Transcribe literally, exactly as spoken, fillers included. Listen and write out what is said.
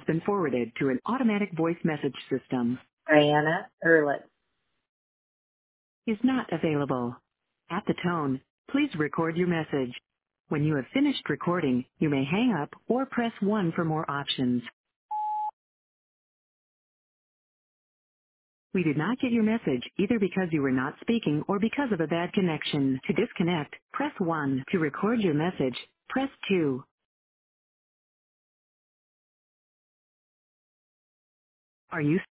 been forwarded to an automatic voice message system. Diana Ehrlich. Is not available. At the tone, please record your message. When you have finished recording, you may hang up or press one for more options. We did not get your message either because you were not speaking or because of a bad connection. To disconnect, press one. To record your message, press two. Are you